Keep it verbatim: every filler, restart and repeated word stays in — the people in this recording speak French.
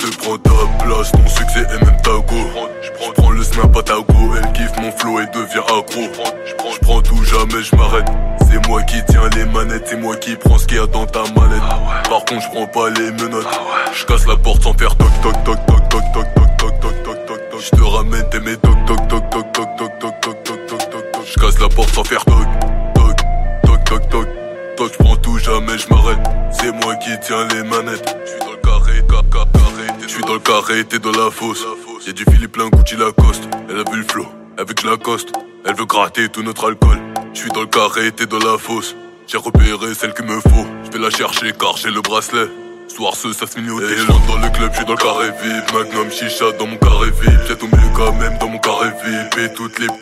te prends ta place, ton succès est même ta go. J'prends le snap à ta go, elle kiffe mon flow et devient accro. J'prends tout, jamais j'm'arrête. C'est moi qui tiens les manettes, c'est moi qui prends ce qu'il y a dans ta mallette. Par contre j'prends pas les menottes. J'casse la porte sans faire toc toc toc toc toc toc toc toc toc toc toc toc. J'te ramène tes médocs toc toc toc toc toc toc toc toc toc toc toc. J'casse la porte sans faire toc toc toc toc toc. Toi j'prends tout, jamais j'm'arrête. C'est moi qui tiens les manettes. J'suis dans le carré, ca, ca, carré. J'suis dans le carré, t'es dans la fosse. Y'a du Philippe plein Gucci Lacoste. Elle a vu le flow, avec je l'accoste. Elle veut gratter tout notre alcool. J'suis dans le carré, t'es dans la fosse. J'ai repéré celle qu'il me faut. J'vais la chercher car j'ai le bracelet. Soir ce, ça se mignote. Et j'entre dans le club, j'suis dans le carré V I P. Magnum chicha dans mon carré V I P. J'ai tombé quand même dans mon carré V I P. Et toutes les